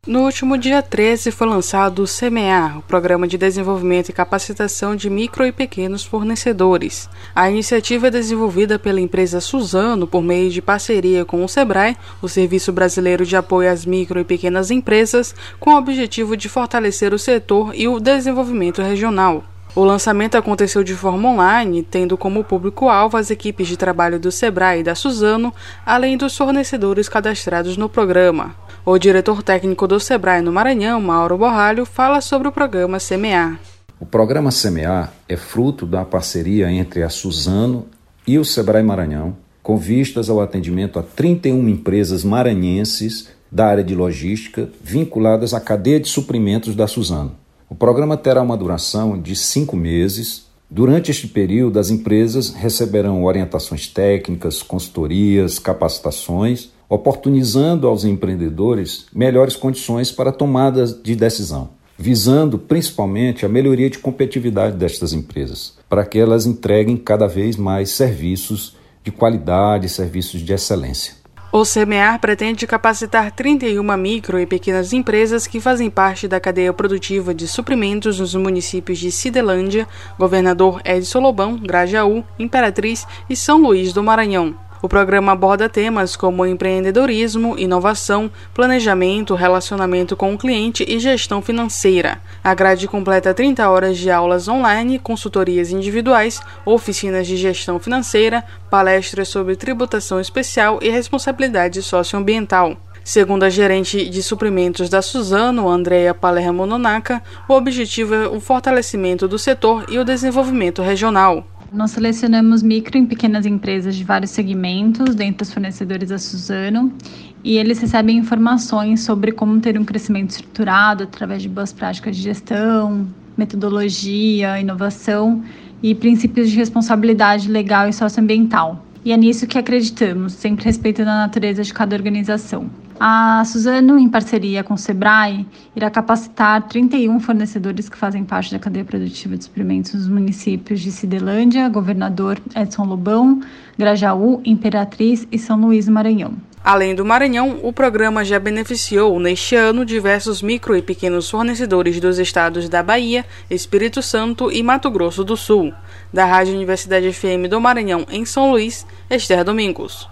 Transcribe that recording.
No último dia 13 foi lançado o Semear, o Programa de Desenvolvimento e Capacitação de Micro e Pequenos Fornecedores. A iniciativa é desenvolvida pela empresa Suzano por meio de parceria com o SEBRAE, o Serviço Brasileiro de Apoio às Micro e Pequenas Empresas, com o objetivo de fortalecer o setor e o desenvolvimento regional. O lançamento aconteceu de forma online, tendo como público-alvo as equipes de trabalho do SEBRAE e da Suzano, além dos fornecedores cadastrados no programa. O diretor técnico do SEBRAE no Maranhão, Mauro Borralho, fala sobre o programa Semear. O programa Semear é fruto da parceria entre a Suzano e o SEBRAE Maranhão, com vistas ao atendimento a 31 empresas maranhenses da área de logística vinculadas à cadeia de suprimentos da Suzano. O programa terá uma duração de 5 meses. Durante este período, as empresas receberão orientações técnicas, consultorias, capacitações, oportunizando aos empreendedores melhores condições para tomadas de decisão, visando principalmente a melhoria de competitividade destas empresas, para que elas entreguem cada vez mais serviços de qualidade, serviços de excelência. O Semear pretende capacitar 31 micro e pequenas empresas que fazem parte da cadeia produtiva de suprimentos nos municípios de Cidelândia, Governador Edson Lobão, Grajaú, Imperatriz e São Luís do Maranhão. O programa aborda temas como empreendedorismo, inovação, planejamento, relacionamento com o cliente e gestão financeira. A grade completa 30 horas de aulas online, consultorias individuais, oficinas de gestão financeira, palestras sobre tributação especial e responsabilidade socioambiental. Segundo a gerente de suprimentos da Suzano, Andréa Palermo Nonaka, o objetivo é o fortalecimento do setor e o desenvolvimento regional. Nós selecionamos micro e pequenas empresas de vários segmentos dentro dos fornecedores da Suzano e eles recebem informações sobre como ter um crescimento estruturado através de boas práticas de gestão, metodologia, inovação e princípios de responsabilidade legal e socioambiental. E é nisso que acreditamos, sempre respeitando a natureza de cada organização. A Suzano, em parceria com o SEBRAE, irá capacitar 31 fornecedores que fazem parte da cadeia produtiva de suprimentos nos municípios de Cidelândia, Governador Edson Lobão, Grajaú, Imperatriz e São Luís do Maranhão. Além do Maranhão, o programa já beneficiou, neste ano, diversos micro e pequenos fornecedores dos estados da Bahia, Espírito Santo e Mato Grosso do Sul. Da Rádio Universidade FM do Maranhão, em São Luís, Esther Domingos.